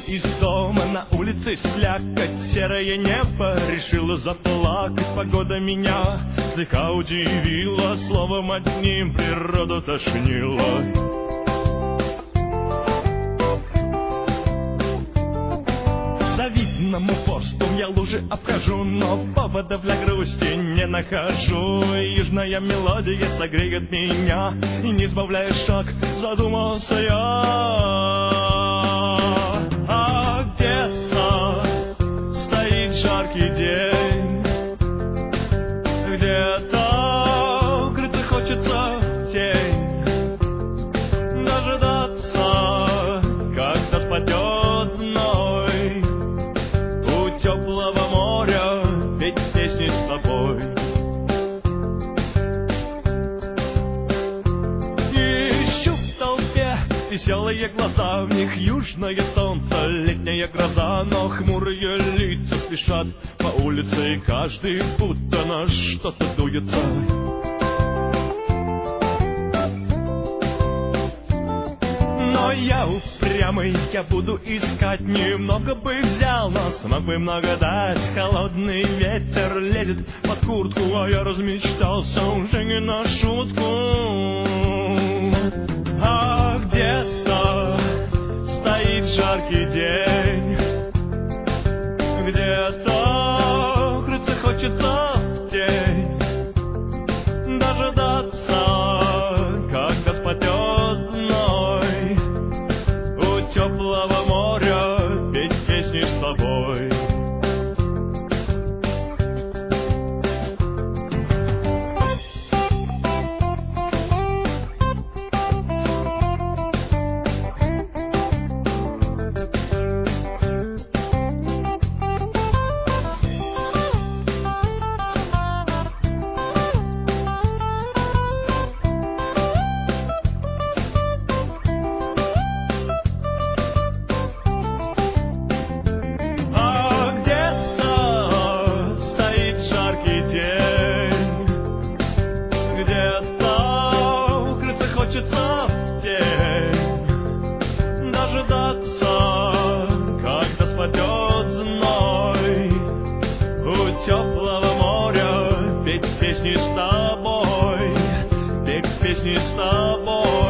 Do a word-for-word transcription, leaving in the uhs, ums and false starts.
из дома, на улице слякоть, серое небо решило заплакать. Погода меня слегка удивила, словом одним природу тошнило. Завидному упорством я лужи обхожу, но поводов для грусти не нахожу. Южная мелодия согреет меня, и не сбавляя шаг, задумался я. А где-то стоит жаркий день, где-то укрыться хочется тень, дождаться, когда спадет зной, у теплого моря петь песни с тобой. Ищу в толпе веселые глаза, в них южное солнце, летняя гроза, но хмурые лица спешат по улице, и каждый будто на что-то дуется. Но я упрямый, я буду искать, немного бы взял, но смог бы много дать. Холодный ветер лезет под куртку, а я размечтался уже не на шутку. А где-то стоит жаркий день, где-то укрыться хочется в тень, дождаться, когда спадет зной, у теплого моря петь песни с тобой. Теплого моря петь песни с тобой, петь песни с тобой.